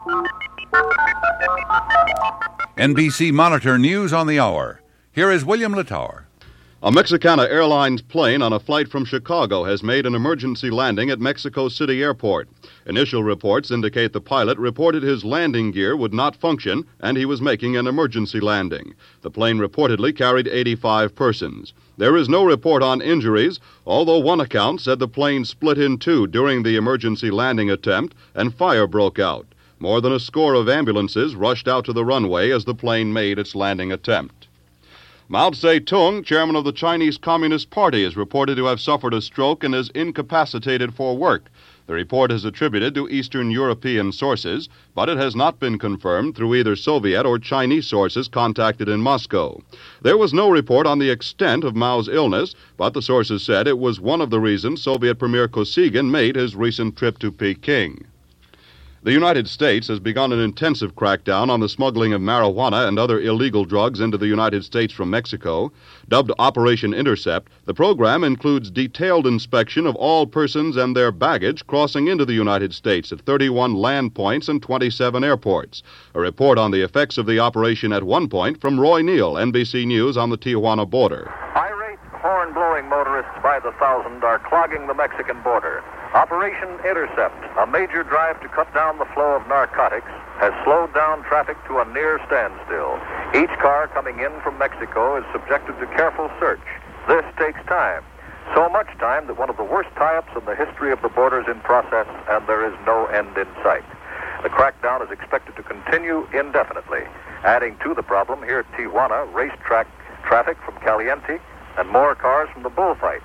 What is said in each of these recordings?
NBC Monitor News on the Hour. Here is William Littauer. A Mexicana Airlines plane on a flight from Chicago has made an emergency landing at Mexico City Airport. Initial reports indicate the pilot reported his landing gear would not function and he was making an emergency landing. The plane reportedly carried 85 persons. There is no report on injuries, although one account said the plane split in two during the emergency landing attempt and fire broke out. More than a score of ambulances rushed out to the runway as the plane made its landing attempt. Mao Zedong, chairman of the Chinese Communist Party, is reported to have suffered a stroke and is incapacitated for work. The report is attributed to Eastern European sources, but it has not been confirmed through either Soviet or Chinese sources contacted in Moscow. There was no report on the extent of Mao's illness, but the sources said it was one of the reasons Soviet Premier Kosygin made his recent trip to Peking. The United States has begun an intensive crackdown on the smuggling of marijuana and other illegal drugs into the United States from Mexico. Dubbed Operation Intercept, the program includes detailed inspection of all persons and their baggage crossing into the United States at 31 land points and 27 airports. A report on the effects of the operation at one point from Roy Neal, NBC News on the Tijuana border. Irate, horn-blowing motorists by the thousand are clogging the Mexican border. Operation Intercept, a major drive to cut down the flow of narcotics, has slowed down traffic to a near standstill. Each car coming in from Mexico is subjected to careful search. This takes time. So much time that one of the worst tie-ups in the history of the border is in process, and there is no end in sight. The crackdown is expected to continue indefinitely. Adding to the problem, here at Tijuana, racetrack traffic from Caliente and more cars from the bullfights.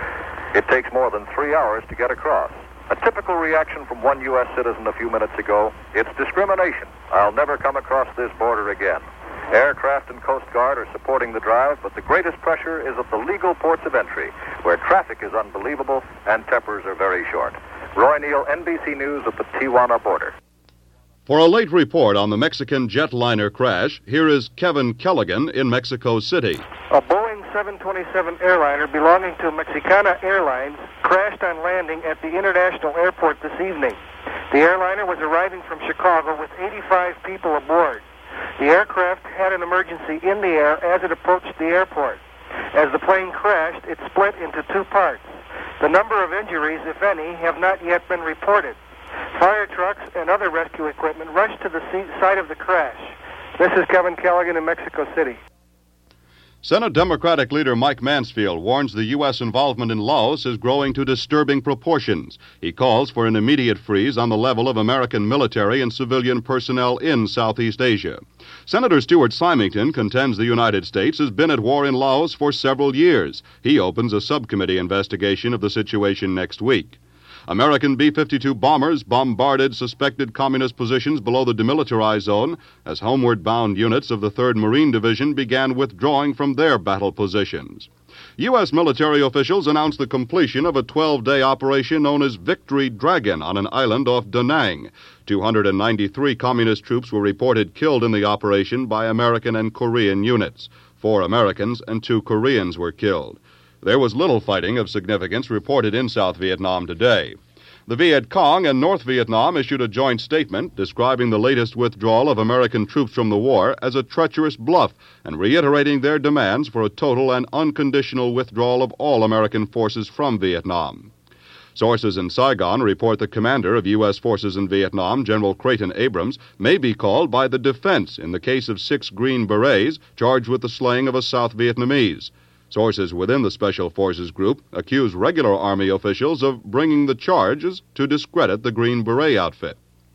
It takes more than 3 hours to get across. A typical reaction from one U.S. citizen a few minutes ago, it's discrimination. I'll never come across this border again. Aircraft and Coast Guard are supporting the drive, but the greatest pressure is at the legal ports of entry, where traffic is unbelievable and tempers are very short. Roy Neal, NBC News at the Tijuana border. For a late report on the Mexican jetliner crash, here is Kevin Kelligan in Mexico City. A Boeing 727 airliner belonging to Mexicana Airlines crashed on landing at the international airport this evening. The airliner was arriving from Chicago with 85 people aboard. The aircraft had an emergency in the air as it approached the airport. As the plane crashed, it split into two parts. The number of injuries, if any, have not yet been reported. Fire trucks and other rescue equipment rushed to the site of the crash. This is Kevin Kelligan in Mexico City. Senate Democratic leader Mike Mansfield warns the U.S. involvement in Laos is growing to disturbing proportions. He calls for an immediate freeze on the level of American military and civilian personnel in Southeast Asia. Senator Stuart Symington contends the United States has been at war in Laos for several years. He opens a subcommittee investigation of the situation next week. American B-52 bombers bombarded suspected communist positions below the demilitarized zone as homeward-bound units of the 3rd Marine Division began withdrawing from their battle positions. U.S. military officials announced the completion of a 12-day operation known as Victory Dragon on an island off Da Nang. 293 communist troops were reported killed in the operation by American and Korean units. 4 Americans and 2 Koreans were killed. There was little fighting of significance reported in South Vietnam today. The Viet Cong and North Vietnam issued a joint statement describing the latest withdrawal of American troops from the war as a treacherous bluff and reiterating their demands for a total and unconditional withdrawal of all American forces from Vietnam. Sources in Saigon report the commander of U.S. forces in Vietnam, General Creighton Abrams, may be called by the defense in the case of 6 Green Berets charged with the slaying of a South Vietnamese. Sources within the Special Forces Group accuse regular Army officials of bringing the charges to discredit the Green Beret outfit.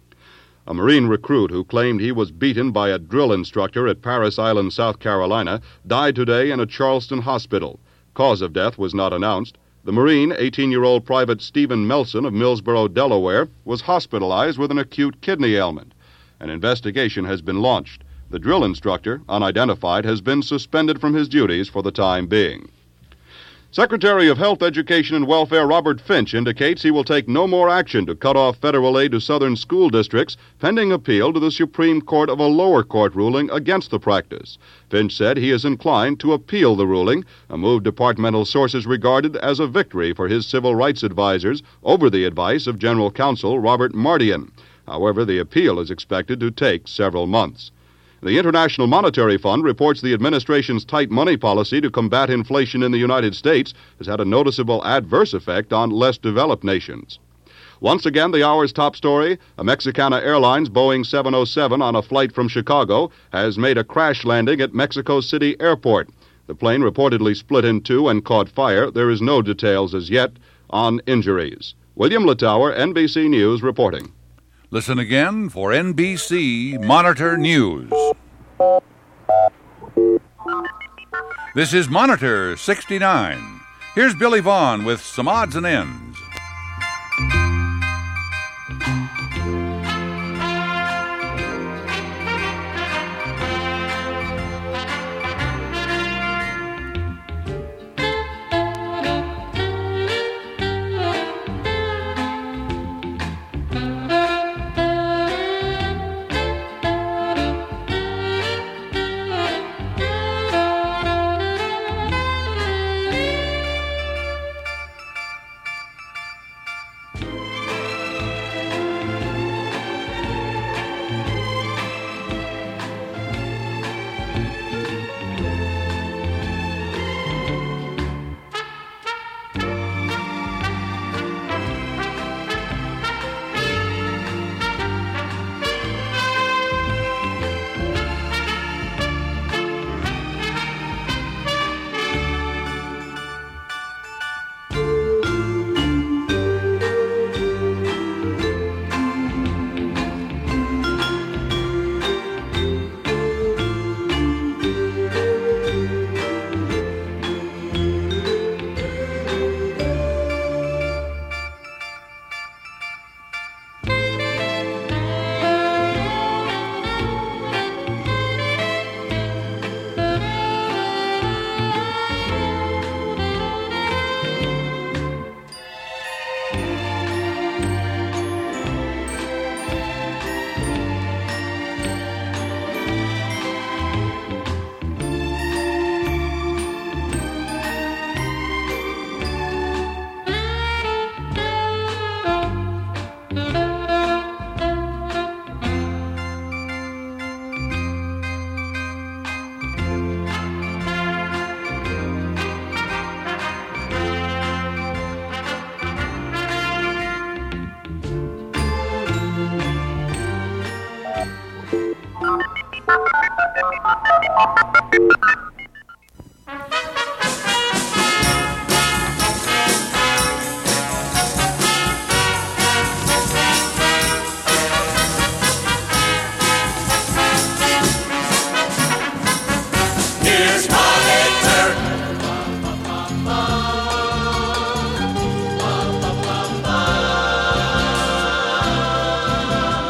A Marine recruit who claimed he was beaten by a drill instructor at Parris Island, South Carolina, died today in a Charleston hospital. Cause of death was not announced. The Marine, 18-year-old Private Stephen Melson of Millsboro, Delaware, was hospitalized with an acute kidney ailment. An investigation has been launched. The drill instructor, unidentified, has been suspended from his duties for the time being. Secretary of Health, Education, and Welfare Robert Finch indicates he will take no more action to cut off federal aid to southern school districts pending appeal to the Supreme Court of a lower court ruling against the practice. Finch said he is inclined to appeal the ruling, a move departmental sources regarded as a victory for his civil rights advisors over the advice of General Counsel Robert Mardian. However, the appeal is expected to take several months. The International Monetary Fund reports the administration's tight money policy to combat inflation in the United States has had a noticeable adverse effect on less developed nations. Once again, the hour's top story, a Mexicana Airlines Boeing 707 on a flight from Chicago has made a crash landing at Mexico City Airport. The plane reportedly split in two and caught fire. There is no details as yet on injuries. William Littauer, NBC News, reporting. Listen again for NBC Monitor News. This is Monitor 69. Here's Billy Vaughn with some odds and ends.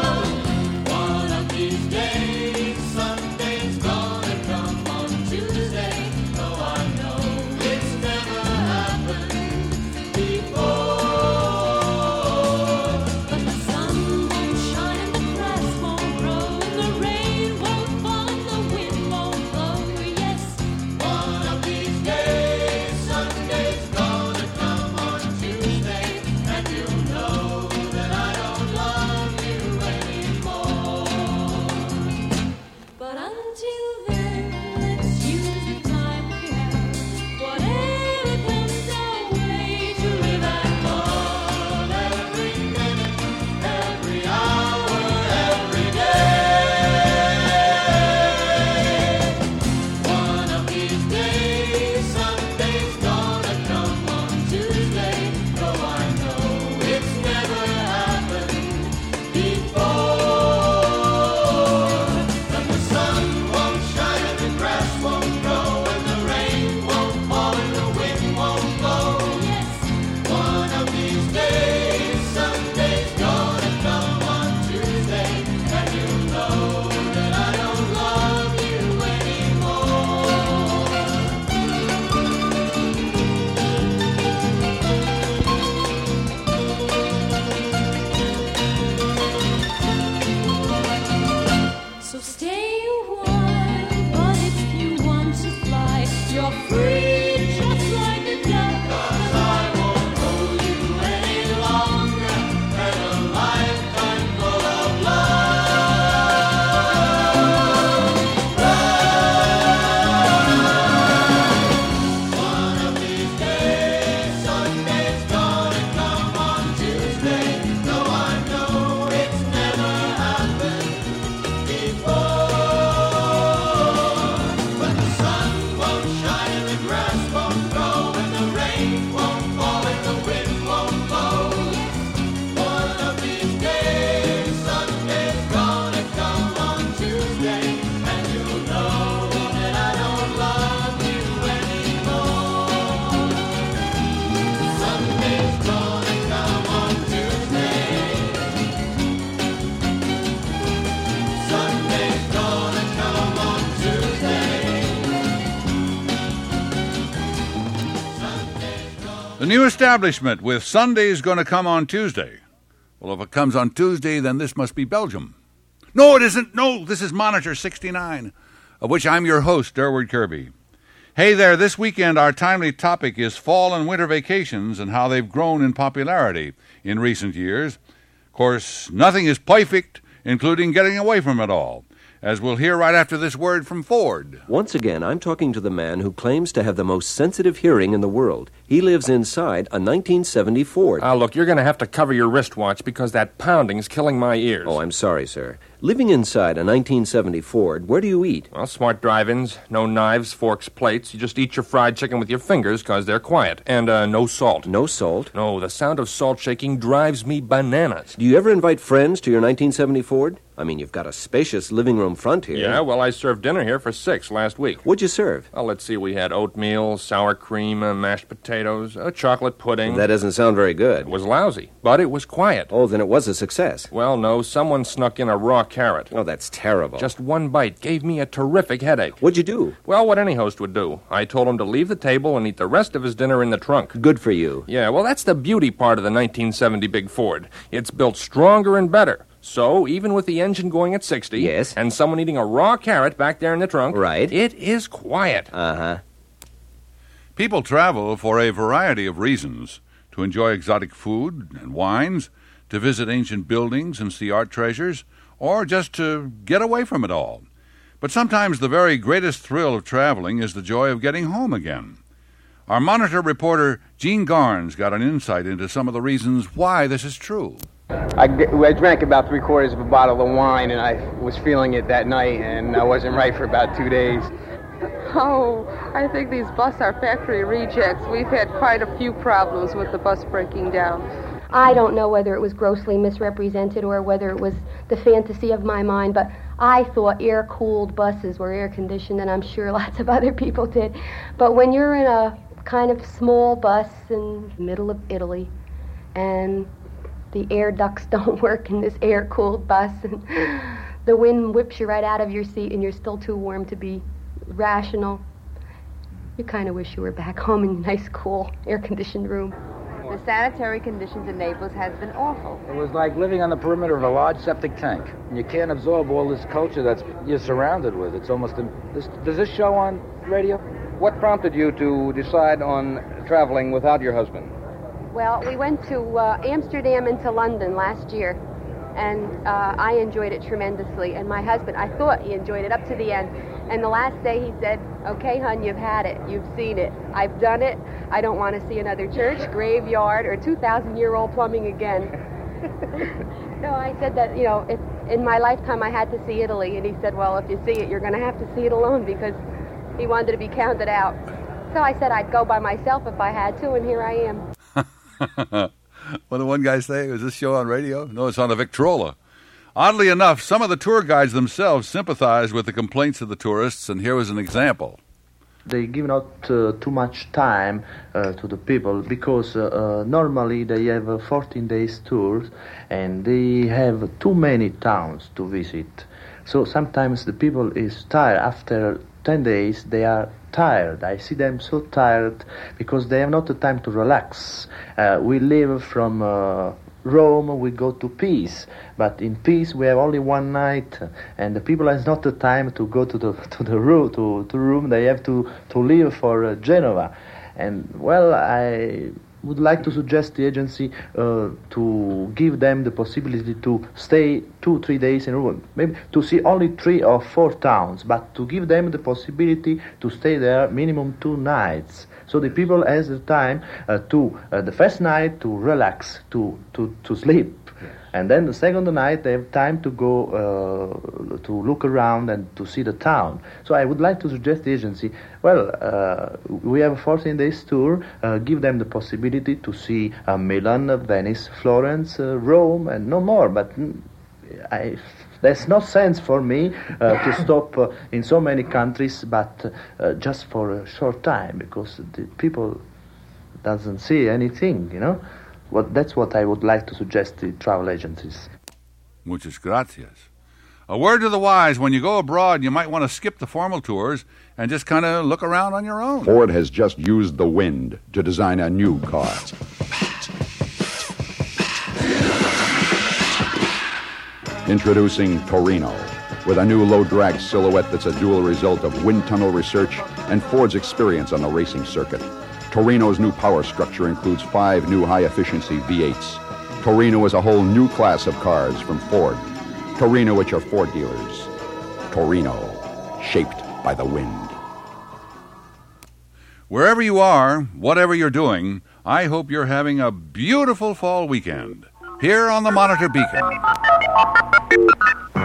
Tuesday. new establishment with Sunday's going to come on Tuesday. Well, if it comes on Tuesday, then this must be Belgium. No, it isn't. No, this is Monitor 69, of which I'm your host, Durward Kirby. Hey there, this weekend our timely topic is fall and winter vacations and how they've grown in popularity in recent years. Of course, nothing is perfect, including getting away from it all, as we'll hear right after this word from Ford. Once again, I'm talking to the man who claims to have the most sensitive hearing in the world. He lives inside a 1970 Ford. Look, you're going to have to cover your wristwatch because that pounding's killing my ears. Oh, I'm sorry, sir. Living inside a 1970 Ford, where do you eat? Well, smart drive-ins, no knives, forks, plates. You just eat your fried chicken with your fingers because they're quiet. And no salt. No salt? No, the sound of salt shaking drives me bananas. Do you ever invite friends to your 1970 Ford? I mean, you've got a spacious living room front here. Yeah, well, I served dinner here for 6 last week. What'd you serve? Well, let's see. We had oatmeal, sour cream, mashed potatoes, chocolate pudding. That doesn't sound very good. It was lousy, but it was quiet. Oh, then it was a success. Well, no, someone snuck in a raw carrot. Oh, that's terrible. Just one bite gave me a terrific headache. What'd you do? Well, what any host would do. I told him to leave the table and eat the rest of his dinner in the trunk. Good for you. Yeah, well, that's the beauty part of the 1970 Big Ford. It's built stronger and better. So, even with the engine going at 60... Yes. And someone eating a raw carrot back there in the trunk... Right. It is quiet. Uh-huh. People travel for a variety of reasons: to enjoy exotic food and wines, to visit ancient buildings and see art treasures, or just to get away from it all. But sometimes the very greatest thrill of traveling is the joy of getting home again. Our Monitor reporter, Gene Garnes, got an insight into some of the reasons why this is true. I drank about 3/4 of a bottle of wine, and I was feeling it that night, and I wasn't right for about 2 days. Oh, I think these buses are factory rejects. We've had quite a few problems with the bus breaking down. I don't know whether it was grossly misrepresented or whether it was the fantasy of my mind, but I thought air-cooled buses were air-conditioned, and I'm sure lots of other people did. But when you're in a kind of small bus in the middle of Italy, and the air ducts don't work in this air-cooled bus, and the wind whips you right out of your seat, and you're still too warm to be rational, you kind of wish you were back home in a nice, cool, air-conditioned room. The sanitary conditions in Naples has been awful. It was like living on the perimeter of a large septic tank. You can't absorb all this culture that you're surrounded with. It's almost... Does this show on radio? What prompted you to decide on traveling without your husband? Well, we went to Amsterdam and to London last year, and I enjoyed it tremendously. And my husband, I thought he enjoyed it up to the end. And the last day he said, "Okay, hon, you've had it. You've seen it. I've done it. I don't want to see another church, graveyard, or 2,000-year-old plumbing again." So I said that, in my lifetime I had to see Italy. And he said, "Well, if you see it, you're going to have to see it alone," because he wanted to be counted out. So I said I'd go by myself if I had to, and here I am. What did one guy say? Was this show on radio? No, it's on the Victrola. Oddly enough, some of the tour guides themselves sympathized with the complaints of the tourists, and here was an example. They give not too much time to the people because normally they have 14 days tours and they have too many towns to visit. So sometimes the people is tired. After 10 days they are tired. I see them so tired because they have not the time to relax. We live from Rome, we go to Pisa, but in Pisa we have only one night, and the people has not the time to go to the room. They have to leave for Genova, and well, I would like to suggest the agency to give them the possibility to stay 2-3 days in a room, maybe to see only 3 or 4 towns, but to give them the possibility to stay there minimum 2 nights. So the people has the time the first night to relax, to sleep. And then the second night they have time to go to look around and to see the town. So I would like to suggest the agency, we have a 14 days tour, give them the possibility to see Milan, Venice, Florence, Rome, and no more. But there's no sense for me to stop in so many countries, but just for a short time, because the people doesn't see anything, That's what I would like to suggest to travel agencies. Muchas gracias. A word to the wise, when you go abroad, you might want to skip the formal tours and just kind of look around on your own. Ford has just used the wind to design a new car. Introducing Torino, with a new low-drag silhouette that's a dual result of wind tunnel research and Ford's experience on the racing circuit. Torino's new power structure includes 5 new high-efficiency V8s. Torino is a whole new class of cars from Ford. Torino at your Ford dealers. Torino, shaped by the wind. Wherever you are, whatever you're doing, I hope you're having a beautiful fall weekend. Here on the Monitor Beacon.